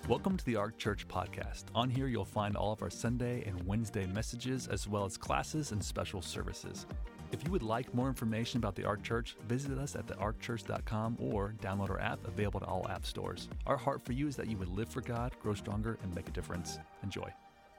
Welcome to the Ark Church podcast. On here, you'll find all of our Sunday and Wednesday messages, as well as classes and special services. If you would like more information about the Ark Church, visit us at thearkchurch.com or download our app, available to all app stores. Our heart for you is that you would live for God, grow stronger, and make a difference. Enjoy.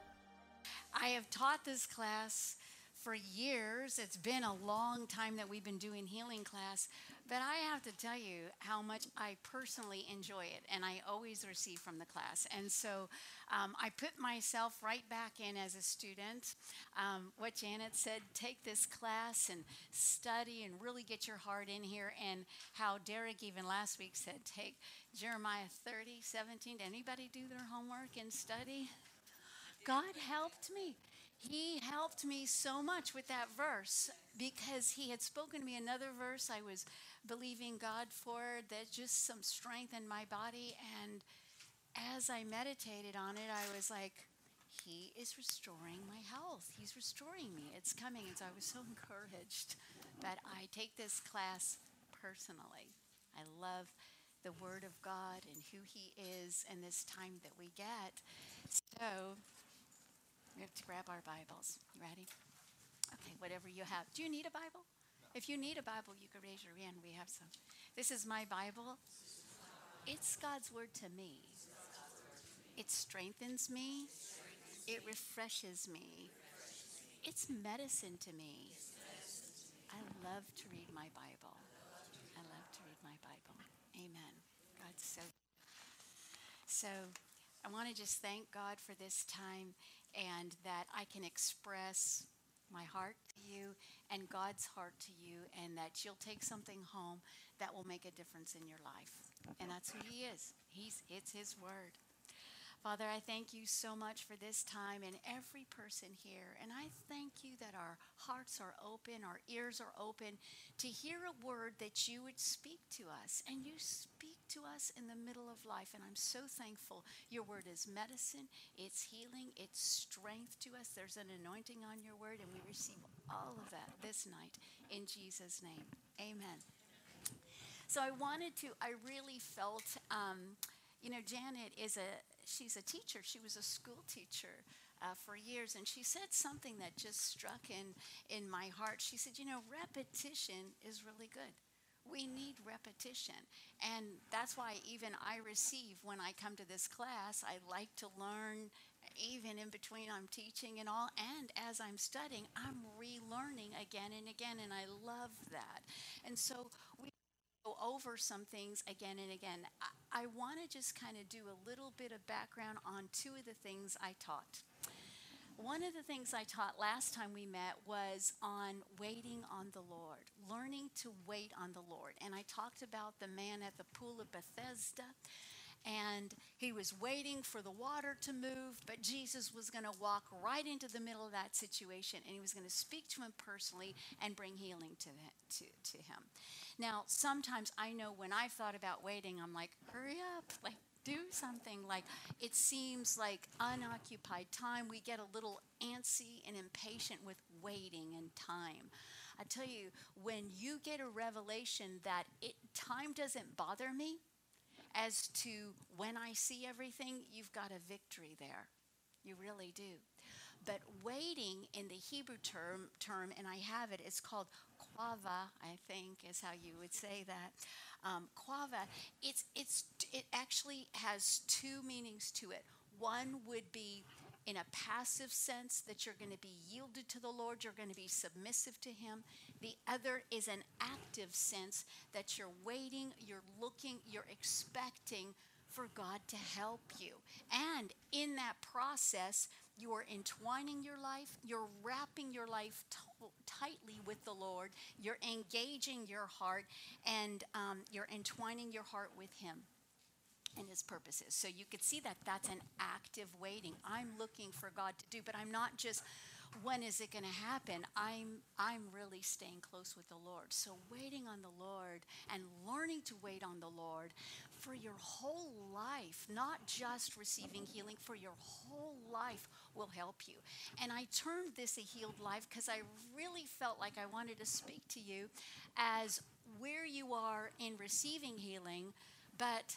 I have taught this class for years. It's been a long time that we've been doing healing class, but I have to tell you how much I personally enjoy it, and I always receive from the class. And so I put myself right back in as a student. What Janet said, take this class and study and really get your heart in here, and how Derek even last week said, take Jeremiah 30:17. Did anybody do their homework and study? God helped me. He helped me so much with that verse because he had spoken to me another verse I was believing God for, that just some strength in my body. And as I meditated on it, I was like, he is restoring my health. He's restoring me. It's coming. And so I was so encouraged. But I take this class personally. I love the Word of God and who he is and this time that we get. So we have to grab our Bibles. You ready? Okay, whatever you have. Do you need a Bible? If you need a Bible, you can raise your hand. We have some. This is my Bible. It's God's Word to me. It strengthens me. It refreshes me. It's medicine to me. I love to read my Bible. I love to read my Bible. Amen. God's so I want to just thank God for this time, and that I can express my heart to you and God's heart to you, and that you'll take something home that will make a difference in your life. And that's who he is. It's his word. Father, I thank you so much for this time and every person here. And I thank you that our hearts are open, our ears are open to hear a word that you would speak to us. And you speak to us in the middle of life. And I'm so thankful. Your word is medicine, it's healing, it's strength to us. There's an anointing on your word, and we receive all of that this night in Jesus' name. Amen. So I really felt, Janet she's a teacher. She was a school teacher for years, and she said something that just struck in my heart. She said, repetition is really good. We need repetition, and that's why even I receive when I come to this class. I like to learn, even in between I'm teaching and all, and as I'm studying, I'm relearning again and again, and I love that. And so we go over some things again and again. I want to just kind of do a little bit of background on two of the things I taught. One of the things I taught last time we met was on waiting on the Lord, learning to wait on the Lord. And I talked about the man at the pool of Bethesda, and he was waiting for the water to move, but Jesus was going to walk right into the middle of that situation, and he was going to speak to him personally and bring healing to him. Now, sometimes I know when I've thought about waiting, I'm like, hurry up, like do something. Like it seems like unoccupied time. We get a little antsy and impatient with waiting and time. I tell you, when you get a revelation that time doesn't bother me as to when I see everything, you've got a victory there. You really do. But waiting in the Hebrew term, and I have it, it's called quava, I think is how you would say that. Quava, it actually has two meanings to it. One would be in a passive sense, that you're going to be yielded to the Lord, you're going to be submissive to him. The other is an active sense that you're waiting, you're looking, you're expecting for God to help you. And in that process, you are entwining your life, you're wrapping your life tightly with the Lord, you're engaging your heart, and you're entwining your heart with him and his purposes. So you could see that that's an active waiting. I'm looking for God to do, but I'm not just, when is it going to happen? I'm really staying close with the Lord. So waiting on the Lord and learning to wait on the Lord for your whole life, not just receiving healing, for your whole life will help you. And I termed this a healed life because I really felt like I wanted to speak to you as where you are in receiving healing, but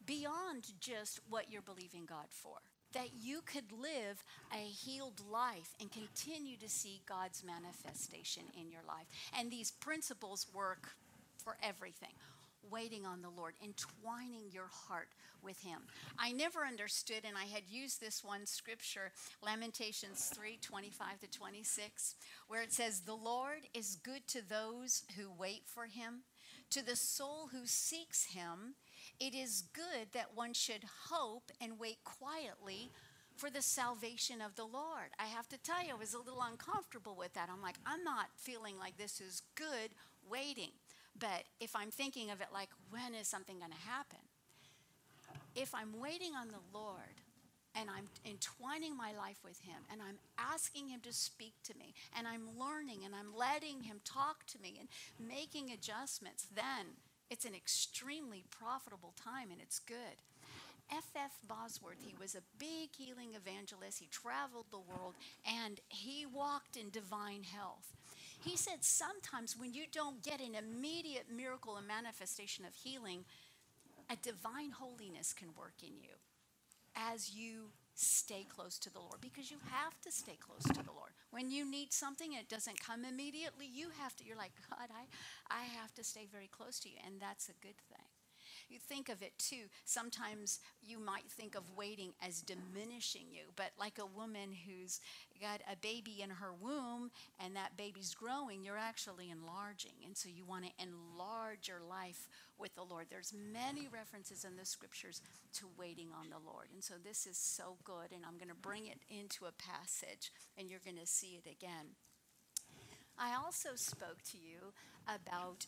beyond just what you're believing God for. That you could live a healed life and continue to see God's manifestation in your life. And these principles work for everything. Waiting on the Lord, entwining your heart with Him. I never understood, and I had used this one scripture, Lamentations 3:25-26, where it says, "The Lord is good to those who wait for Him, to the soul who seeks Him. It is good that one should hope and wait quietly for the salvation of the Lord." I have to tell you, I was a little uncomfortable with that. I'm like, I'm not feeling like this is good waiting. But if I'm thinking of it like, when is something going to happen? If I'm waiting on the Lord and I'm entwining my life with Him and I'm asking Him to speak to me and I'm learning and I'm letting Him talk to me and making adjustments, then it's an extremely profitable time and it's good. F.F. Bosworth, he was a big healing evangelist. He traveled the world and he walked in divine health. He said sometimes when you don't get an immediate miracle and manifestation of healing, a divine holiness can work in you as you stay close to the Lord, because you have to stay close to the Lord. When you need something and it doesn't come immediately, you're like, God, I have to stay very close to you, and that's a good thing. You think of it too, sometimes you might think of waiting as diminishing you, but like a woman who's got a baby in her womb and that baby's growing, you're actually enlarging. And so you want to enlarge your life with the Lord. There's many references in the scriptures to waiting on the Lord. And so this is so good, and I'm going to bring it into a passage and you're going to see it again. I also spoke to you about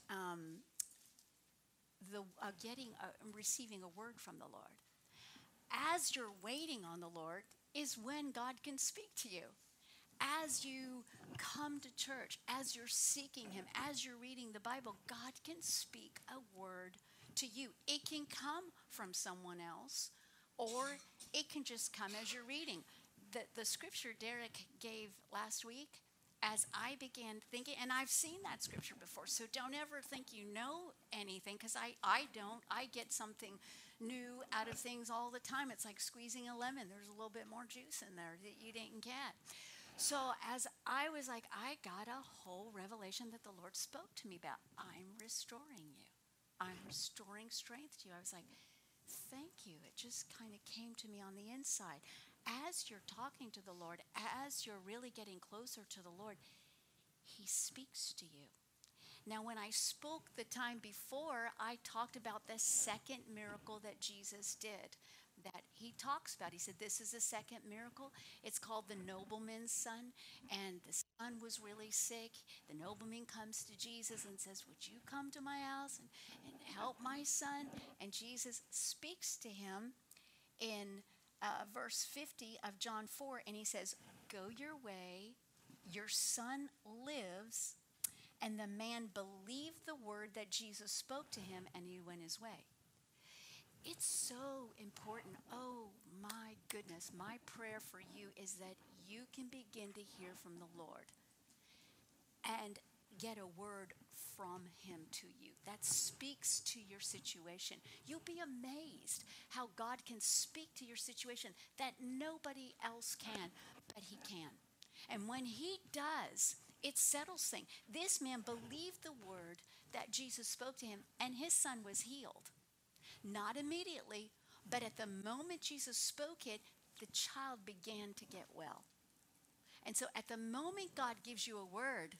receiving a word from the Lord. As you're waiting on the Lord is when God can speak to you. As you come to church, as you're seeking Him, as you're reading the Bible, God can speak a word to you. It can come from someone else, or it can just come as you're reading. The scripture Derek gave last week, as I began thinking, and I've seen that scripture before, so don't ever think you know anything, because I don't. I get something new out of things all the time. It's like squeezing a lemon. There's a little bit more juice in there that you didn't get. So as I was like, I got a whole revelation that the Lord spoke to me about. I'm restoring you. I'm restoring strength to you. I was like, thank you. It just kind of came to me on the inside. As you're talking to the Lord, as you're really getting closer to the Lord, He speaks to you. Now, when I spoke the time before, I talked about the second miracle that Jesus did, that He talks about. He said, this is the second miracle. It's called the nobleman's son, and the son was really sick. The nobleman comes to Jesus and says, would you come to my house and help my son? And Jesus speaks to him in verse 50 of John 4, and He says, go your way, your son lives. And the man believed the word that Jesus spoke to him, and he went his way. It's so important. Oh my goodness, my prayer for you is that you can begin to hear from the Lord and get a word from Him to you that speaks to your situation. You'll be amazed how God can speak to your situation that nobody else can, but He can. And when He does, it settles things. This man believed the word that Jesus spoke to him, and his son was healed. Not immediately, but at the moment Jesus spoke it, the child began to get well. And so at the moment God gives you a word,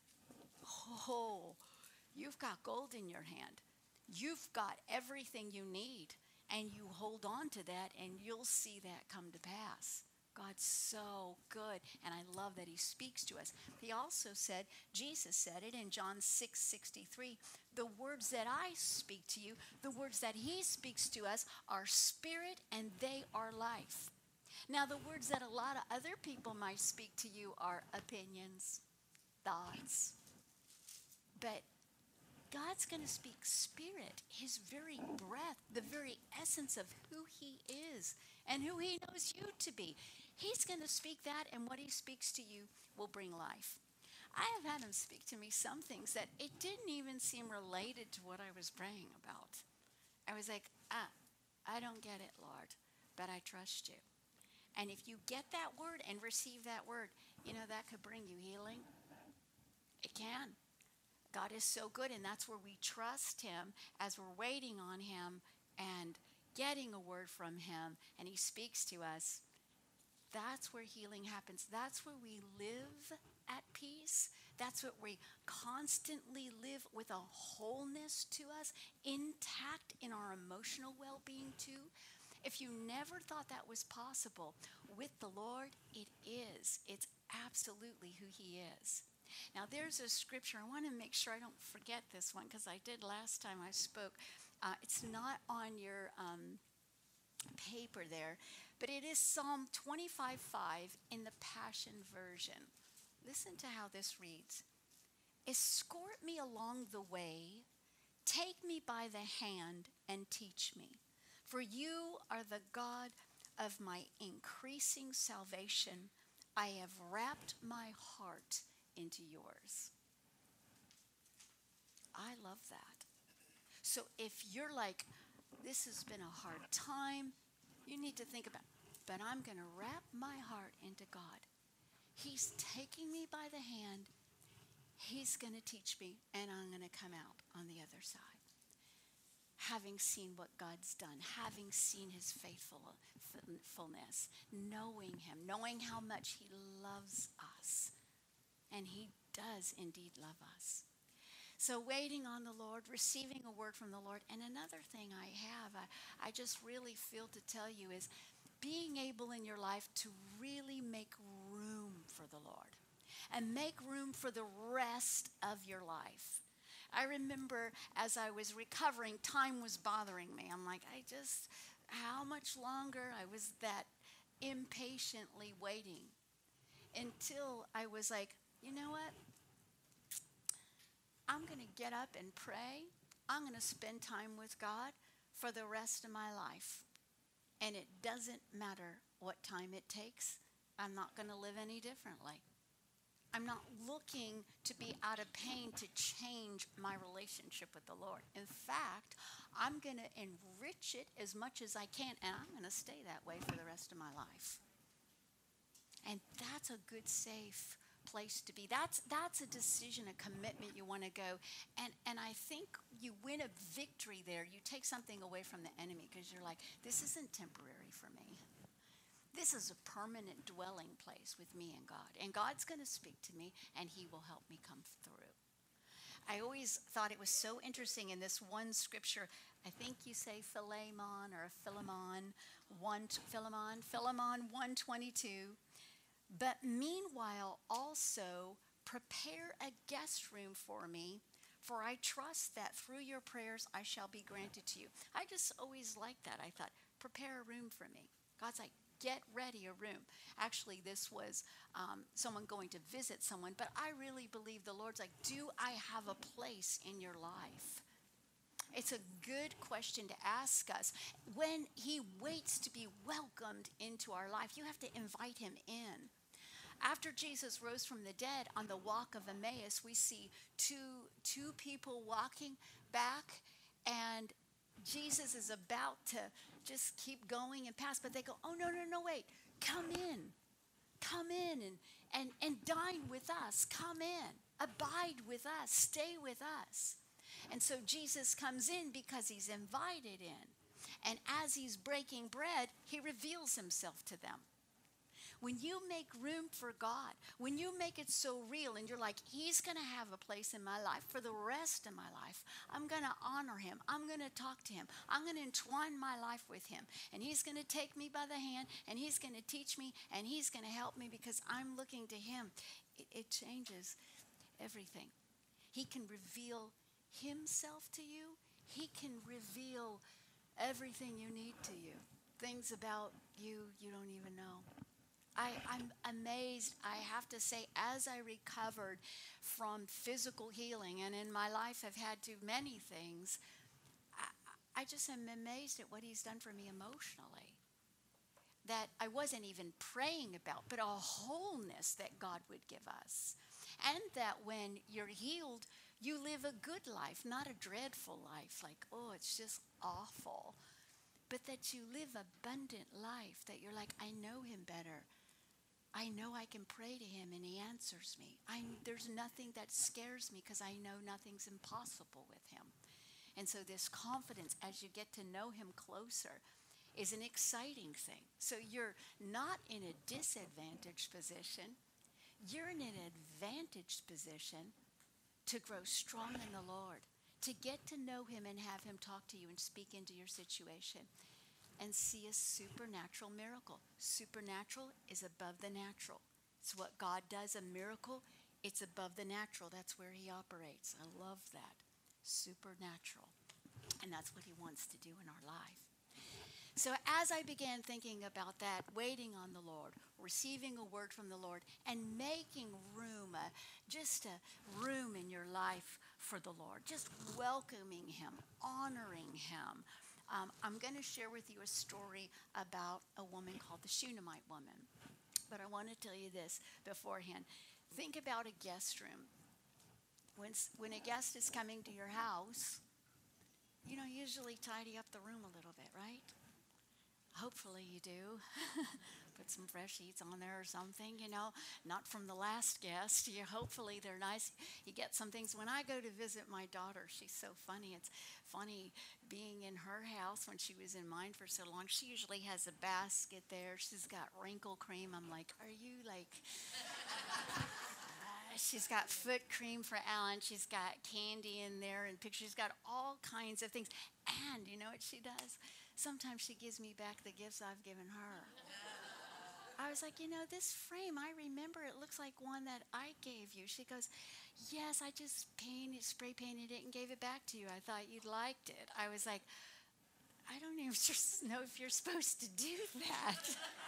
oh, you've got gold in your hand. You've got everything you need, and you hold on to that, and you'll see that come to pass. God's so good, and I love that He speaks to us. He also said, Jesus said it in John 6:63, the words that I speak to you, the words that He speaks to us are spirit and they are life. Now, the words that a lot of other people might speak to you are opinions, thoughts, but God's going to speak spirit, His very breath, the very essence of who He is and who He knows you to be. He's going to speak that, and what He speaks to you will bring life. I have had Him speak to me some things that it didn't even seem related to what I was praying about. I was like, I don't get it, Lord, but I trust you. And if you get that word and receive that word, that could bring you healing. It can. God is so good, and that's where we trust him as we're waiting on him and getting a word from him, and he speaks to us. That's where healing happens. That's where we live at peace. That's what we constantly live with, a wholeness to us, intact in our emotional well-being too. If you never thought that was possible, with the Lord, it is. It's absolutely who he is. Now, there's a scripture. I want to make sure I don't forget this one because I did last time I spoke. It's not on your paper there, but it is Psalm 25:5 in the Passion Version. Listen to how this reads. Escort me along the way, take me by the hand and teach me. For you are the God of my increasing salvation. I have wrapped my heart into yours. I love that. So if you're like, this has been a hard time, you need to think about, but I'm going to wrap my heart into God. He's taking me by the hand. He's going to teach me, and I'm going to come out on the other side. Having seen what God's done, having seen his faithfulness, knowing him, knowing how much he loves us. And he does indeed love us. So waiting on the Lord, receiving a word from the Lord. And another thing I just really feel to tell you is being able in your life to really make room for the Lord and make room for the rest of your life. I remember as I was recovering, time was bothering me. I'm like, how much longer? I was that impatiently waiting until I was like, you know what? I'm going to get up and pray. I'm going to spend time with God for the rest of my life. And it doesn't matter what time it takes. I'm not going to live any differently. I'm not looking to be out of pain to change my relationship with the Lord. In fact, I'm going to enrich it as much as I can, and I'm going to stay that way for the rest of my life. And that's a good, safe place to be. That's a decision, a commitment you want to go. And I think you win a victory there. You take something away from the enemy because you're like, this isn't temporary for me. This is a permanent dwelling place with me and God. And God's going to speak to me, and he will help me come through. I always thought it was so interesting in this one scripture. I think you say Philemon or Philemon 1:22. But meanwhile also prepare a guest room for me, for I trust that through your prayers I shall be granted to you. I just always liked that. I thought, prepare a room for me. God's like, get ready a room. Actually, this was someone going to visit someone, but I really believe the Lord's like, do I have a place in your life? It's a good question to ask us. When he waits to be welcomed into our life, you have to invite him in. After Jesus rose from the dead on the walk of Emmaus, we see two people walking back, and Jesus is about to just keep going and pass, but they go, oh, no, wait, come in and dine with us. Come in, abide with us, stay with us. And so Jesus comes in because he's invited in. And as he's breaking bread, he reveals himself to them. When you make room for God, when you make it so real and you're like, he's going to have a place in my life for the rest of my life. I'm going to honor him. I'm going to talk to him. I'm going to entwine my life with him. And he's going to take me by the hand, and he's going to teach me, and he's going to help me because I'm looking to him. It changes everything. He can reveal himself to you. He can reveal everything you need to you. Things about you don't even know. I'm amazed, I have to say, as I recovered from physical healing, and in my life I've had to many things, I just am amazed at what he's done for me emotionally. That I wasn't even praying about, but a wholeness that God would give us. And that when you're healed, you live a good life, not a dreadful life, like, oh, it's just awful. but that you live abundant life, that you're like, I know him better. I know I can pray to him and he answers me. There's nothing that scares me because I know nothing's impossible with him. And so this confidence, as you get to know him closer, is an exciting thing. So you're not in a disadvantaged position. You're in an advantaged position to grow strong in the Lord, to get to know him and have him talk to you and speak into your situation and see a supernatural miracle. Supernatural is above the natural. It's what God does, a miracle, it's above the natural. That's where he operates. I love that. Supernatural. And that's what he wants to do in our life. So as I began thinking about that, waiting on the Lord, receiving a word from the Lord, and making room, just a room in your life for the Lord, just welcoming him, honoring him, I'm going to share with you a story about a woman called the Shunammite woman. But I want to tell you this beforehand. Think about a guest room. When a guest is coming to your house, usually tidy up the room a little bit, right? Hopefully you do. Put some fresh sheets on there or something, not from the last guest. Hopefully they're nice. You get some things. When I go to visit my daughter, she's so funny. It's funny being in her house when she was in mine for so long. She usually has a basket there. She's got wrinkle cream. I'm like, are you like... She's got foot cream for Alan. She's got candy in there and pictures. She's got all kinds of things. And you know what she does? Sometimes she gives me back the gifts I've given her. I was like, this frame, I remember it looks like one that I gave you. She goes, yes, I just spray painted it and gave it back to you. I thought you'd liked it. I was like, I don't even know if you're supposed to do that.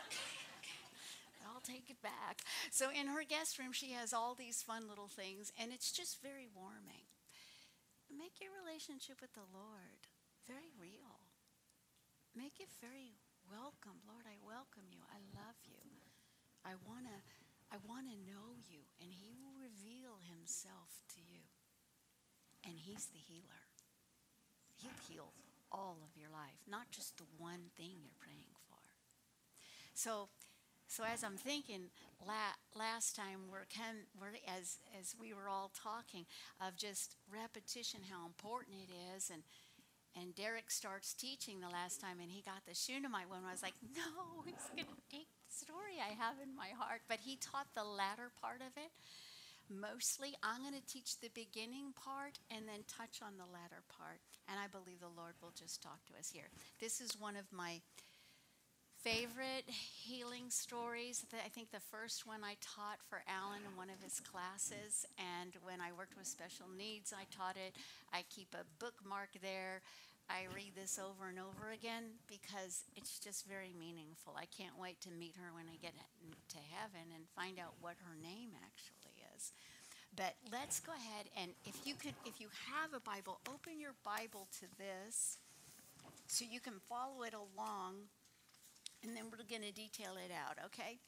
I'll take it back. So in her guest room, she has all these fun little things, and it's just very warming. Make your relationship with the Lord very real. Make it very welcome. Lord, I welcome you. I love you. I want to know you, and he will reveal himself to you. And he's the healer. He'll heal all of your life, not just the one thing you're praying for. So as I'm thinking, last time as we were all talking of just repetition, how important it is, and Derek starts teaching the last time, and he got the Shunammite one. I was like, no, he's going to take the story I have in my heart. But he taught the latter part of it. Mostly, I'm going to teach the beginning part and then touch on the latter part. And I believe the Lord will just talk to us here. This is one of my favorite healing stories. I think the first one I taught for Alan in one of his classes. And when I worked with special needs, I taught it. I keep a bookmark there. I read this over and over again because it's just very meaningful. I can't wait to meet her when I get to heaven and find out what her name actually is. But let's go ahead, and if you have a Bible, open your Bible to this so you can follow it along, and then we're going to detail it out, okay?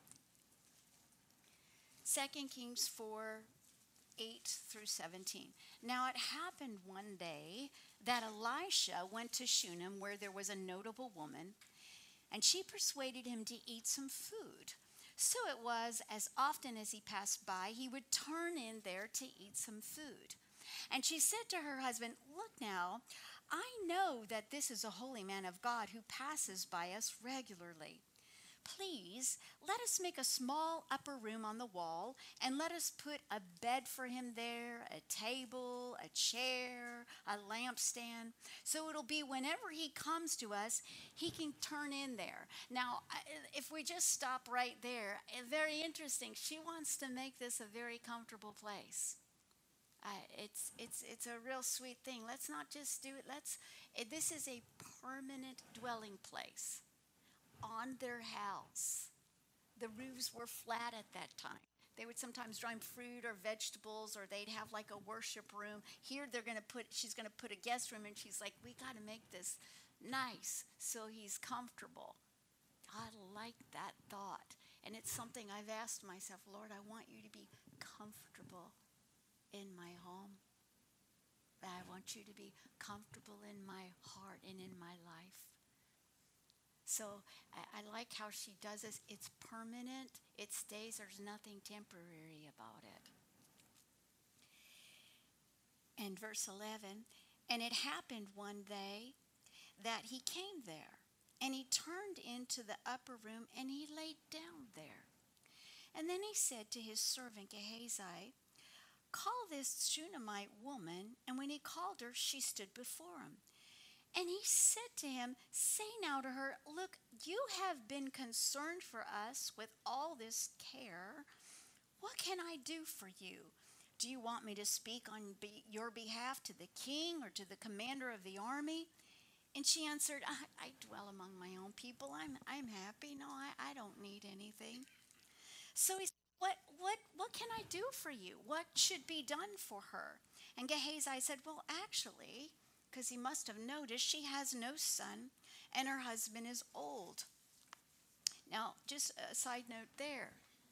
2 Kings 4, 8 through 17. Now it happened one day that Elisha went to Shunem, where there was a notable woman, and she persuaded him to eat some food. So it was, as often as he passed by, he would turn in there to eat some food. And she said to her husband, look now, I know that this is a holy man of God who passes by us regularly. Please, let us make a small upper room on the wall, and let us put a bed for him there, a table, a chair, a lampstand. So it'll be whenever he comes to us, he can turn in there. Now, if we just stop right there, very interesting. She wants to make this a very comfortable place. It's a real sweet thing. Let's not just do it. This is a permanent dwelling place on their house. The roofs were flat at that time. They would sometimes dry fruit or vegetables, or they'd have like a worship room. Here she's going to put a guest room, and she's like, we got to make this nice so he's comfortable. I like that thought. And it's something I've asked myself, Lord, I want you to be comfortable in my home. I want you to be comfortable in my heart and in my life. So I like how she does this. It's permanent, it stays, there's nothing temporary about it. And verse 11, and it happened one day that he came there, and he turned into the upper room, and he laid down there. And then he said to his servant Gehazi, call this Shunammite woman. And when he called her, she stood before him. And he said to him, say now to her, look, you have been concerned for us with all this care. What can I do for you? Do you want me to speak on your behalf to the king or to the commander of the army? And she answered, I dwell among my own people. I'm happy. No, I don't need anything. So he said, what can I do for you? What should be done for her? And Gehazi said, well, actually, because he must have noticed, she has no son, and her husband is old. Now, just a side note there.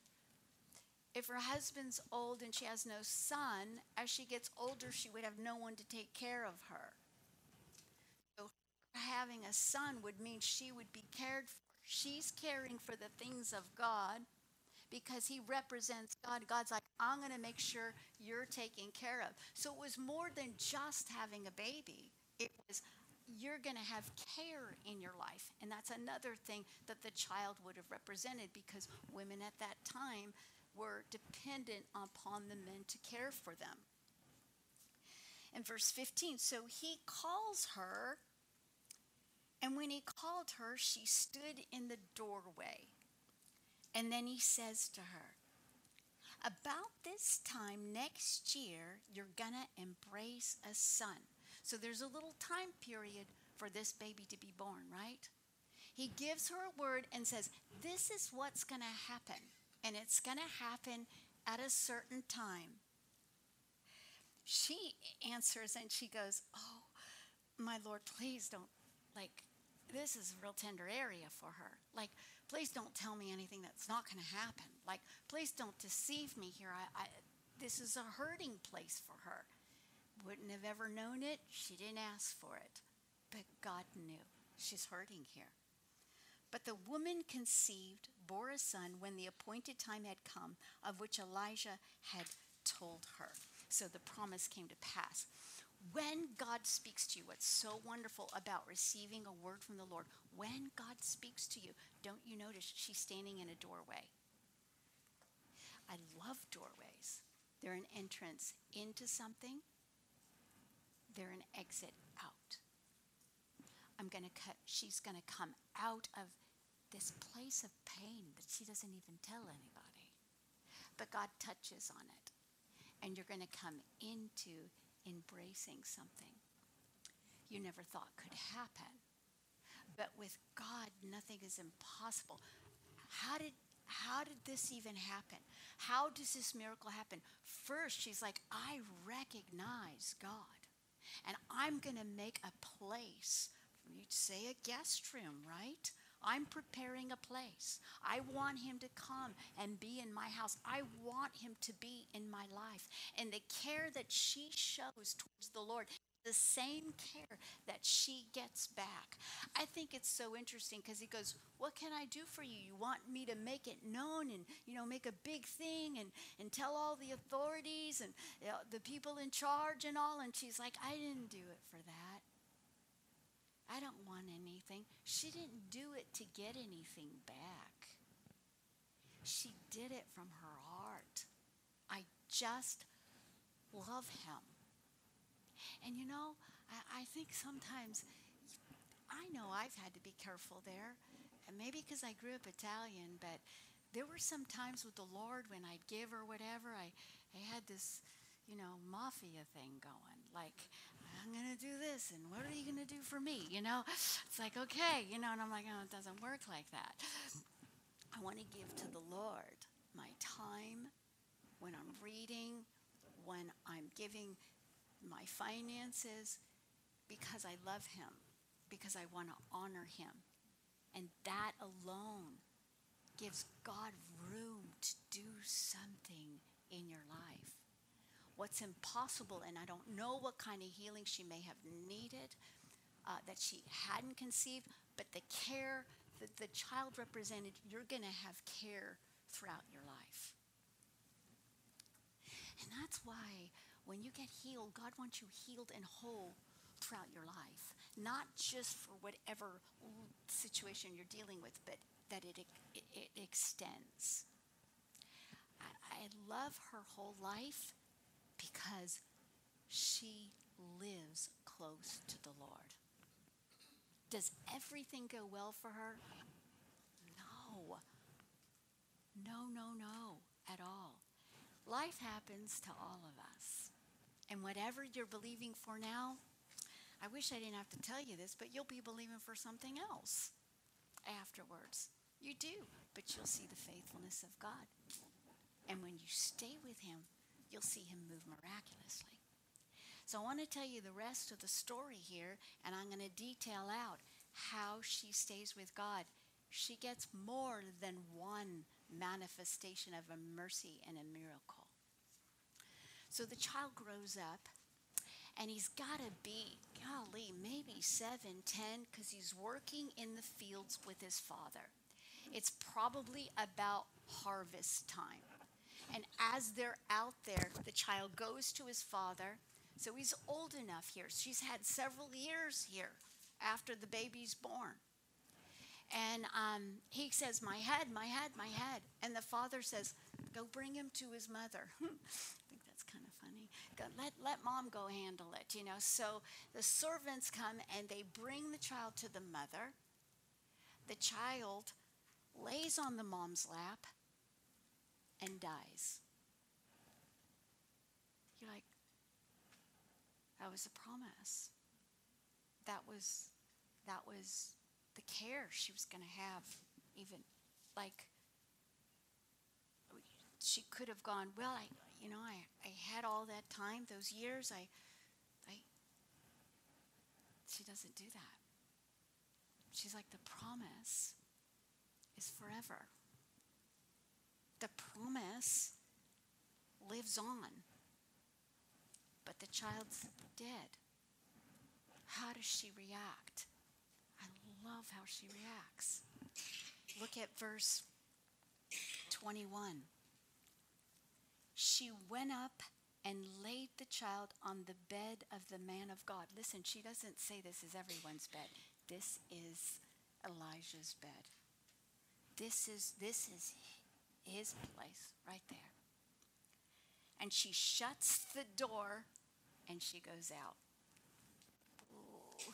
If her husband's old and she has no son, as she gets older, she would have no one to take care of her. So having a son would mean she would be cared for. She's caring for the things of God because he represents God. God's like, I'm going to make sure you're taken care of. So it was more than just having a baby. It was, you're going to have care in your life. And that's another thing that the child would have represented, because women at that time were dependent upon the men to care for them. In verse 15, so he calls her, and when he called her, she stood in the doorway. And then he says to her, about this time next year, you're going to embrace a son. So there's a little time period for this baby to be born, right? He gives her a word and says, this is what's going to happen. And it's going to happen at a certain time. She answers and she goes, oh, my Lord, please don't, this is a real tender area for her. Please don't tell me anything that's not going to happen. Please don't deceive me here. This is a hurting place for her. Wouldn't have ever known it. She didn't ask for it. But God knew. She's hurting here. But the woman conceived, bore a son when the appointed time had come, of which Elijah had told her. So the promise came to pass. When God speaks to you, what's so wonderful about receiving a word from the Lord, when God speaks to you, don't you notice she's standing in a doorway? I love doorways. They're an entrance into something. They're an exit out. She's going to come out of this place of pain that she doesn't even tell anybody. But God touches on it. And you're going to come into embracing something you never thought could happen. But with God, nothing is impossible. How did this even happen? How does this miracle happen? First, she's like, I recognize God. And I'm going to make a place. You'd say a guest room, right? I'm preparing a place. I want him to come and be in my house. I want him to be in my life. And the care that she shows towards the Lord, the same care that she gets back. I think it's so interesting because he goes, what can I do for you? You want me to make it known and, make a big thing and tell all the authorities and the people in charge and all? And she's like, I didn't do it for that. I don't want anything. She didn't do it to get anything back. She did it from her heart. I just love him. And I think sometimes, I know I've had to be careful there. And maybe because I grew up Italian, but there were some times with the Lord when I'd give or whatever, I had this, mafia thing going. I'm going to do this, and what are you going to do for me? It's like, okay, and I'm like, oh, it doesn't work like that. I want to give to the Lord my time when I'm reading, when I'm giving my finances, because I love him, because I want to honor him. And that alone gives God room to do something in your life. What's impossible, and I don't know what kind of healing she may have needed, that she hadn't conceived, but the care the child represented you're going to have care throughout your life. And that's why when you get healed, God wants you healed and whole throughout your life. Not just for whatever situation you're dealing with, but that it extends. I love her whole life because she lives close to the Lord. Does everything go well for her? No. No, at all. Life happens to all of us. And whatever you're believing for now, I wish I didn't have to tell you this, but you'll be believing for something else afterwards. You do, but you'll see the faithfulness of God. And when you stay with him, you'll see him move miraculously. So I want to tell you the rest of the story here, and I'm going to detail out how she stays with God. She gets more than one manifestation of a mercy and a miracle. So the child grows up, and he's got to be, golly, maybe 7, 10, because he's working in the fields with his father. It's probably about harvest time. And as they're out there, the child goes to his father. So he's old enough here. She's had several years here after the baby's born. And he says, my head. And the father says, go bring him to his mother. I think that's kind of funny. Let mom go handle it, So the servants come and they bring the child to the mother. The child lays on the mom's lap and dies. You're like, that was a promise. That was the care she was going to have. Even like she could have gone, well, I had all that time, those years. She doesn't do that. She's like, the promise is forever. The promise lives on. But the child's dead. How does she react? I love how she reacts. Look at verse 21. She went up and laid the child on the bed of the man of God. Listen, she doesn't say this is everyone's bed. This is Elijah's bed. This is his place right there. And she shuts the door and she goes out. Ooh.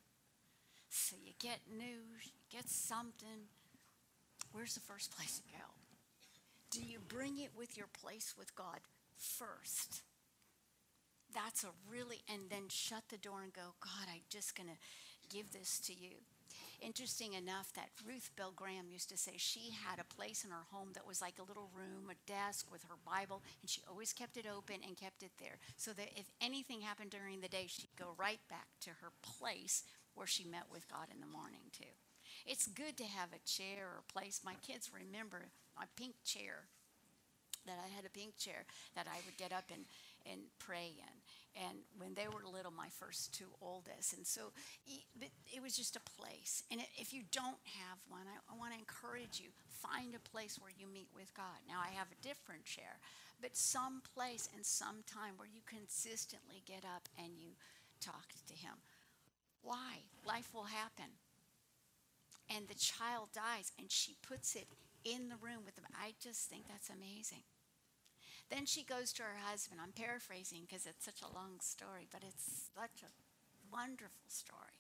So you get news, you get something. Where's the first place to go? Do you bring it with your place with God first? That's and then shut the door and go, God, I'm just going to give this to you. Interesting enough that Ruth Bell Graham used to say she had a place in her home that was like a little room, a desk with her Bible, and she always kept it open and kept it there so that if anything happened during the day, she'd go right back to her place where she met with God in the morning too. It's good to have a chair or a place. My kids remember my pink chair, that I had a pink chair that I would get up and pray in. And when they were little, my first two oldest. And so it was just a place. And if you don't have one, I want to encourage you, find a place where you meet with God. Now, I have a different chair, but some place and some time where you consistently get up and you talk to him. Why? Life will happen. And the child dies, and she puts it in the room with them. I just think that's amazing. Then she goes to her husband. I'm paraphrasing because it's such a long story, but it's such a wonderful story.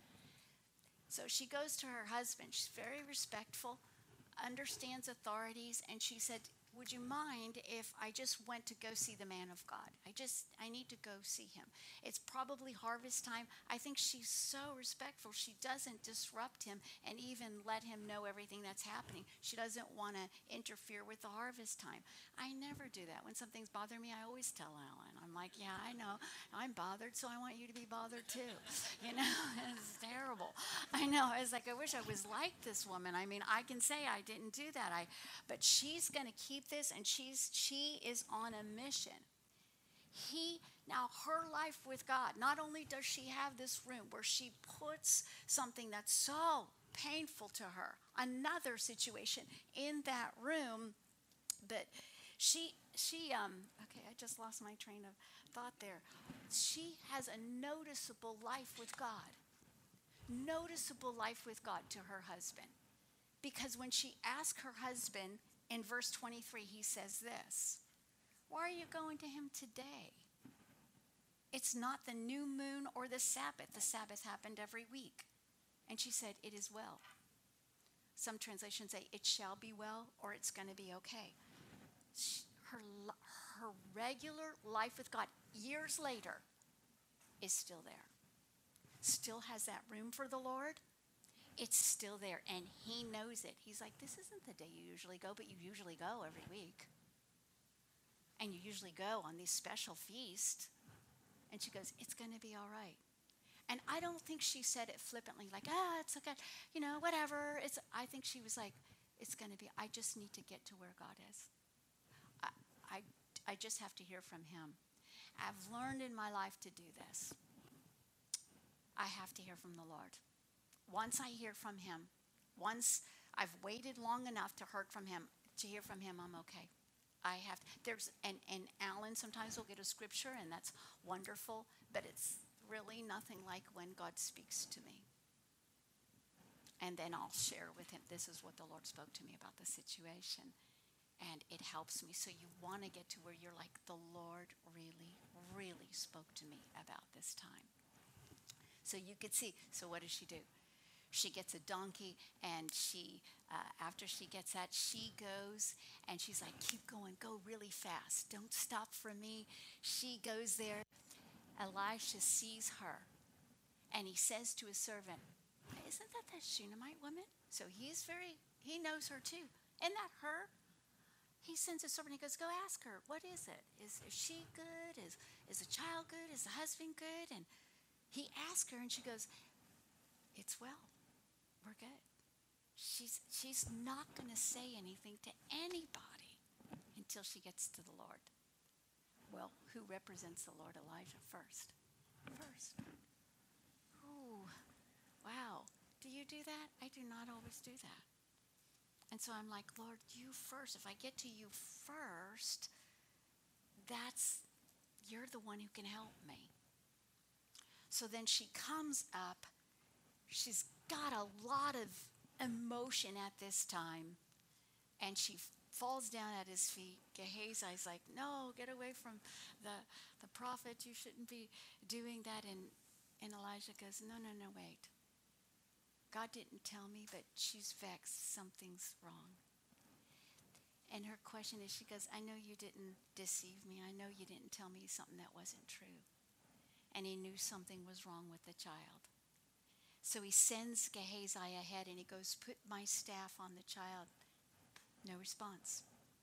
So she goes to her husband. She's very respectful, understands authorities, and she said, would you mind if I just went to go see the man of God? I need to go see him. It's probably harvest time. I think she's so respectful. She doesn't disrupt him and even let him know everything that's happening. She doesn't want to interfere with the harvest time. I never do that. When something's bothering me, I always tell Alan. I'm like, yeah, I know. I'm bothered, so I want you to be bothered too. It's terrible. I know. It's like, I wish I was like this woman. I mean, I can say I didn't do that. But she's going to keep this, and she is on a mission. Now her life with God, not only does she have this room where she puts something that's so painful to her. Another situation in that room, but okay, I just lost my train of thought there. She has a noticeable life with God. Noticeable life with God to her husband. Because when she asked her husband in verse 23, he says this, "Why are you going to him today? It's not the new moon or the Sabbath. The Sabbath happened every week." And she said, "It is well." Some translations say, "It shall be well," or "It's going to be okay." Her regular life with God, years later, is still there. Still has that room for the Lord. It's still there, and he knows it. He's like, "This isn't the day you usually go, but you usually go every week. And you usually go on these special feasts." And she goes, "It's going to be all right." And I don't think she said it flippantly, like, "It's okay, whatever." I think she was like, "It's going to be, I just need to get to where God is. I just have to hear from him. I've learned in my life to do this. I have to hear from the Lord. Once I hear from him, once I've waited long enough to hear from him, I'm okay. I have to, and Alan sometimes will get a scripture, and that's wonderful, but it's really nothing like when God speaks to me. And then I'll share with him, this is what the Lord spoke to me about the situation. And it helps me. So you want to get to where you're like, the Lord really, really spoke to me about this time. So you could see. So what does she do? She gets a donkey, and after she gets that, she goes, and she's like, "Keep going, go really fast. Don't stop for me." She goes there. Elisha sees her, and he says to his servant, "Isn't that the Shunammite woman?" So he knows her too. Isn't that her? He sends a servant. He goes, "Go ask her. What is it? Is she good? Is the child good? Is the husband good?" And he asks her, and she goes, "It's well. We're good." She's not going to say anything to anybody until she gets to the Lord. Well, who represents the Lord? Elijah first. Ooh, wow. Do you do that? I do not always do that. And so I'm like, "Lord, you first. If I get to you first, you're the one who can help me." So then she comes up. She's got a lot of emotion at this time. And she falls down at his feet. Gehazi's like, "No, get away from the prophet. You shouldn't be doing that." And Elijah goes, No, wait. God didn't tell me, but she's vexed. Something's wrong. And her question is, she goes, "I know you didn't deceive me. I know you didn't tell me something that wasn't true." And he knew something was wrong with the child. So he sends Gehazi ahead, and he goes, "Put my staff on the child." No response.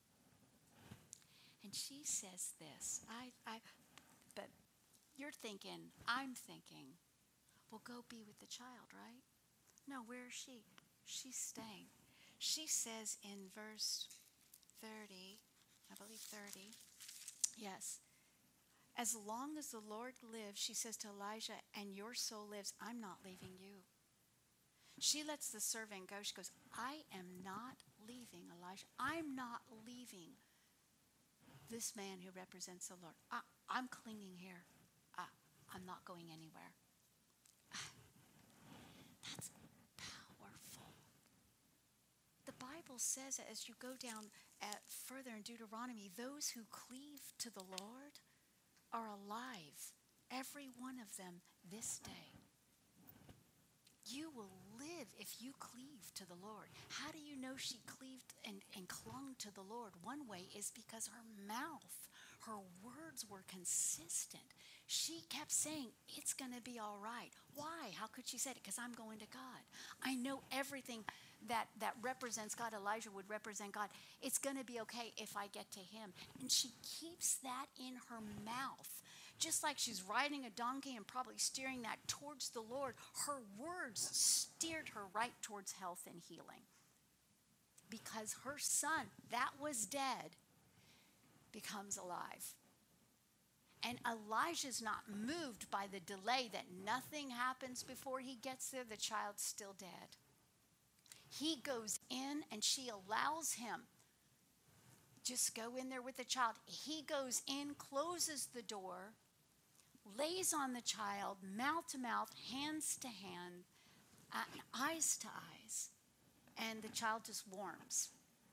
And she says this, but I'm thinking, well, go be with the child, right? No, where is she? She's staying. She says in verse 30, I believe 30, yes, "As long as the Lord lives," she says to Elijah, "and your soul lives, I'm not leaving you." She lets the servant go. She goes, "I am not leaving Elijah. I'm not leaving this man who represents the Lord. I'm clinging here. I'm not going anywhere." That's powerful. The Bible says, as you go down further in Deuteronomy, those who cleave to the Lord are alive, every one of them, this day. You will live if you cleave to the Lord. How do you know she cleaved and clung to the Lord? One way is because her mouth, her words were consistent. She kept saying, "It's going to be all right." Why? How could she say it? Because I'm going to God. I know everything that represents God. Elijah would represent God. It's going to be okay if I get to him. And she keeps that in her mouth. Just like she's riding a donkey and probably steering that towards the Lord, her words steered her right towards health and healing. Because her son, that was dead, becomes alive. And Elijah's not moved by the delay, that nothing happens before he gets there. The child's still dead. He goes in and she allows him. Just go in there with the child. He goes in, closes the door, lays on the child, mouth to mouth, hands to hand, eyes to eyes, and the child just warms.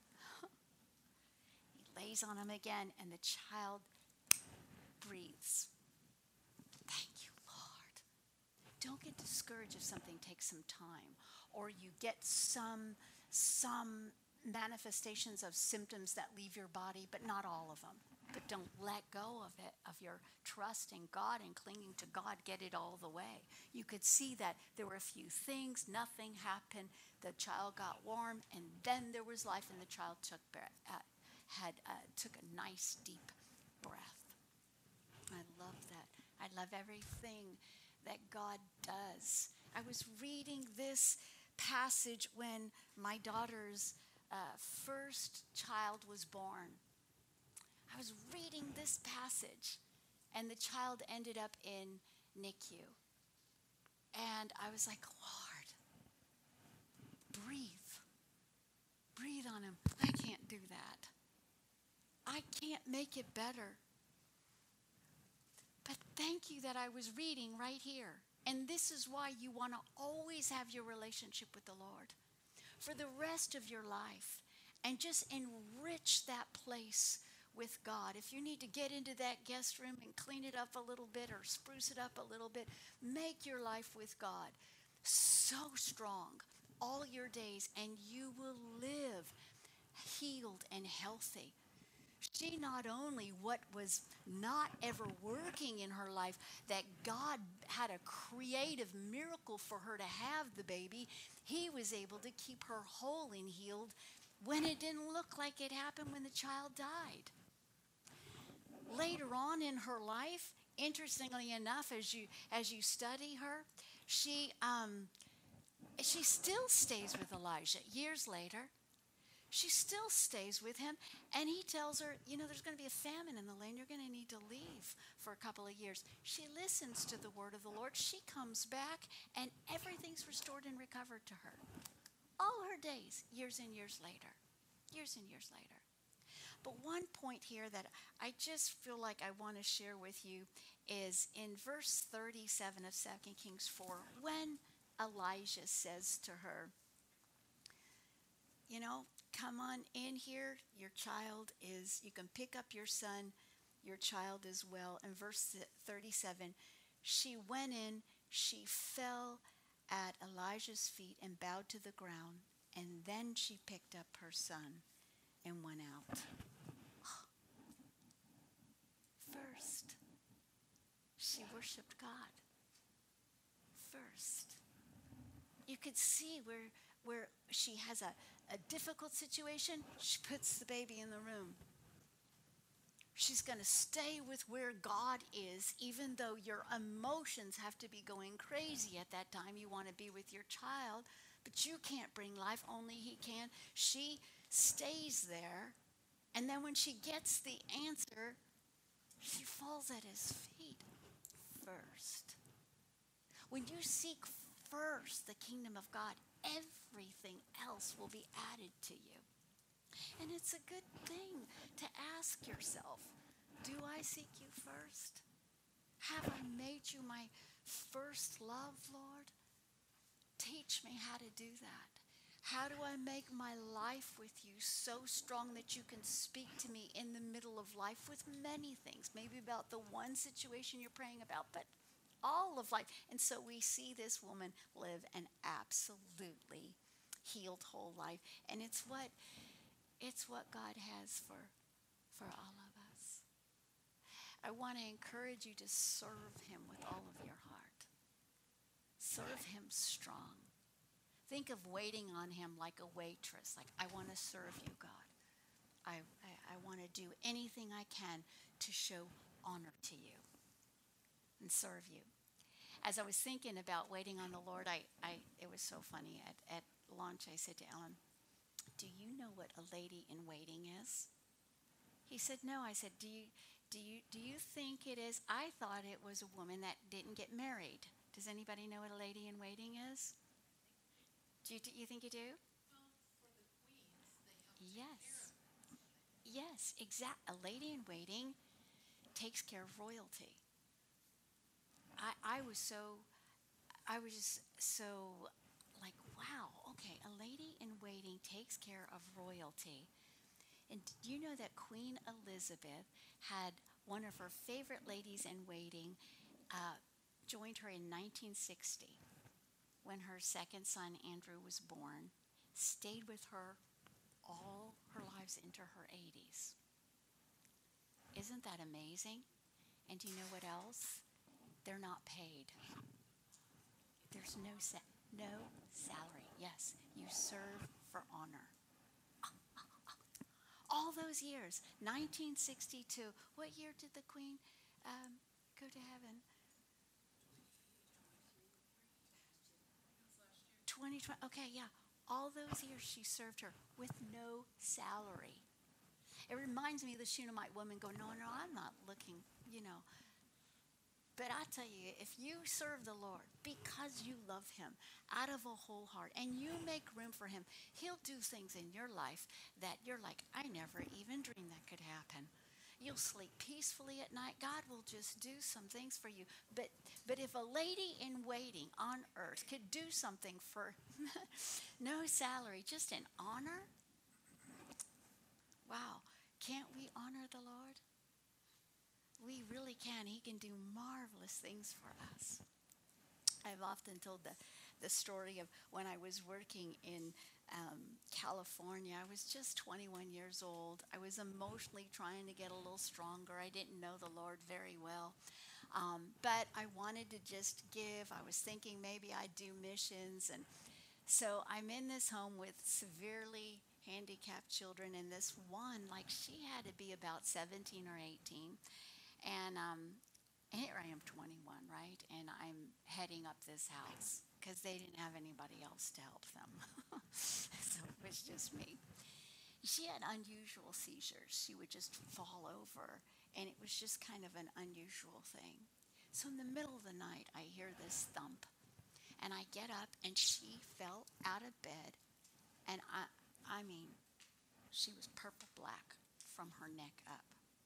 He lays on him again, and the child breathes. Thank you, Lord. Don't get discouraged if something takes some time, or you get some manifestations of symptoms that leave your body, but not all of them. But don't let go of it, of your trust in God and clinging to God. Get it all the way. You could see that there were a few things, nothing happened. The child got warm, and then there was life, and the child took a nice deep breath. I love that. I love everything that God does. I was reading this passage when my daughter's first child was born. I was reading this passage, and the child ended up in NICU. And I was like, Lord, breathe. Breathe on him. I can't do that. I can't make it better. But thank you that I was reading right here. And this is why you want to always have your relationship with the Lord for the rest of your life, and just enrich that place with God. If you need to get into that guest room and clean it up a little bit or spruce it up a little bit, make your life with God so strong all your days, and you will live healed and healthy. She not only what was not ever working in her life, that God had a creative miracle for her to have the baby, he was able to keep her whole and healed when it didn't look like it happened when the child died. Later on in her life, interestingly enough, as you study her, she still stays with Elijah years later. She still stays with him, and he tells her, there's going to be a famine in the land. You're going to need to leave for a couple of years. She listens to the word of the Lord. She comes back, and everything's restored and recovered to her. All her days, years and years later. Years and years later. But one point here that I just feel like I want to share with you is in verse 37 of 2 Kings 4, when Elijah says to her, come on in here. Your child you can pick up your son. Your child is well. In verse 37, she went in, she fell at Elijah's feet and bowed to the ground. And then she picked up her son and went out. First, she worshiped God. First. You could see where she has a difficult situation, she puts the baby in the room. She's going to stay with where God is, even though your emotions have to be going crazy at that time. You want to be with your child, but you can't bring life, only he can. She stays there, and then when she gets the answer, she falls at his feet first. When you seek first the kingdom of God, everything else will be added to you. And it's a good thing to ask yourself, do I seek you first? Have I made you my first love, Lord? Teach me how to do that. How do I make my life with you so strong that you can speak to me in the middle of life with many things, maybe about the one situation you're praying about, but all of life. And so we see this woman live an absolutely healed whole life. And it's what God has for all of us. I want to encourage you to serve him with all of your heart. Serve him strong. Think of waiting on him like a waitress. Like, I want to serve you, God. I want to do anything I can to show honor to you and serve you. As I was thinking about waiting on the Lord, it was so funny. At lunch, I said to Ellen, do you know what a lady in waiting is? He said, no. I said, do you think it is? I thought it was a woman that didn't get married. Does anybody know what a lady in waiting is? Do you think you do? Yes. Yes, exact. A lady in waiting takes care of royalty. I was so, I was just so like, wow, okay, a lady in waiting takes care of royalty. And do you know that Queen Elizabeth had one of her favorite ladies in waiting joined her in 1960 when her second son, Andrew, was born, stayed with her all her lives into her 80s. Isn't that amazing? And do you know what else? They're not paid. There's no salary. Yes, you serve for honor. All those years, 1962. What year did the Queen go to heaven? 2020. Okay, yeah. All those years she served her with no salary. It reminds me of the Shunammite woman going, no, I'm not looking, But I tell you, if you serve the Lord because you love him out of a whole heart and you make room for him, he'll do things in your life that you're like, I never even dreamed that could happen. You'll sleep peacefully at night. God will just do some things for you. But if a lady in waiting on earth could do something for no salary, just in honor, wow, can't we honor the Lord? We really can. He can do marvelous things for us. I've often told the story of when I was working in California. I was just 21 years old. I was emotionally trying to get a little stronger. I didn't know the Lord very well. But I wanted to just give. I was thinking maybe I'd do missions. And so I'm in this home with severely handicapped children. And this one, like she had to be about 17 or 18. And here I am, 21, right? And I'm heading up this house because they didn't have anybody else to help them. So it was just me. She had unusual seizures. She would just fall over, and it was just kind of an unusual thing. So in the middle of the night, I hear this thump, and I get up, and she fell out of bed, and I mean, she was purple black from her neck up.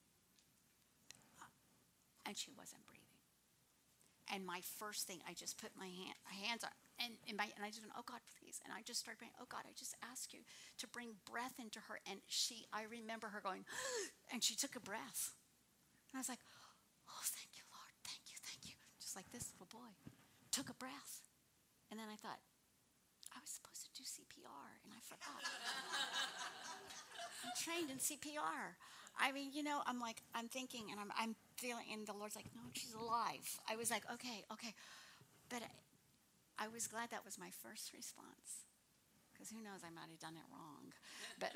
And she wasn't breathing. And my first thing, I just put my hands on, and I just went, oh God, please. And I just started praying, oh God, I just ask you to bring breath into her. And I remember her going, and she took a breath. And I was like, oh, thank you, Lord. Thank you. Just like this little boy. Took a breath. And then I thought, I was supposed to do CPR, and I forgot. I'm trained in CPR. I mean, I'm thinking, and I'm feeling, and the Lord's like, no, she's alive. I was like, okay. But I was glad that was my first response, because who knows, I might have done it wrong. But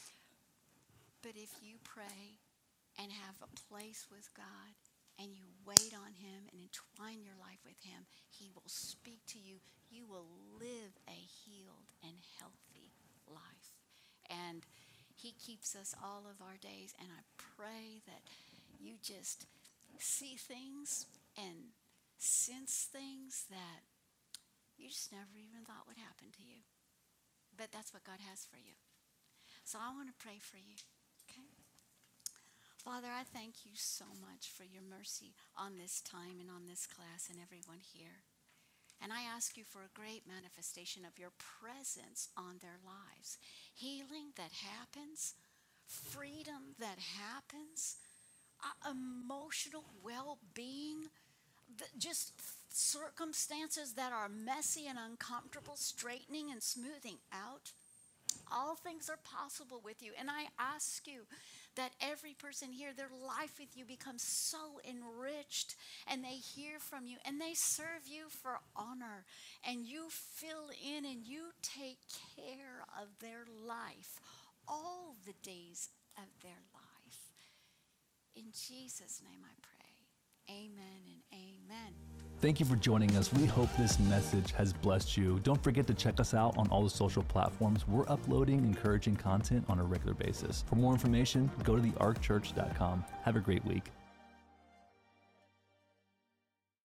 if you pray and have a place with God, and you wait on him and entwine your life with him, he will speak to you. You will live a healed and healthy life. And he keeps us all of our days, and I pray that you just see things and sense things that you just never even thought would happen to you. But that's what God has for you. So I want to pray for you, okay? Father, I thank you so much for your mercy on this time and on this class and everyone here. And I ask you for a great manifestation of your presence on their lives. Healing that happens, freedom that happens, emotional well-being, just circumstances that are messy and uncomfortable, straightening and smoothing out. All things are possible with you. And I ask you that every person here, their life with you becomes so enriched, and they hear from you, and they serve you for honor, and you fill in and you take care of their life all the days of their life. In Jesus' name I pray. Amen and amen. Thank you for joining us. We hope this message has blessed you. Don't forget to check us out on all the social platforms. We're uploading encouraging content on a regular basis. For more information, go to thearkchurch.com. Have a great week.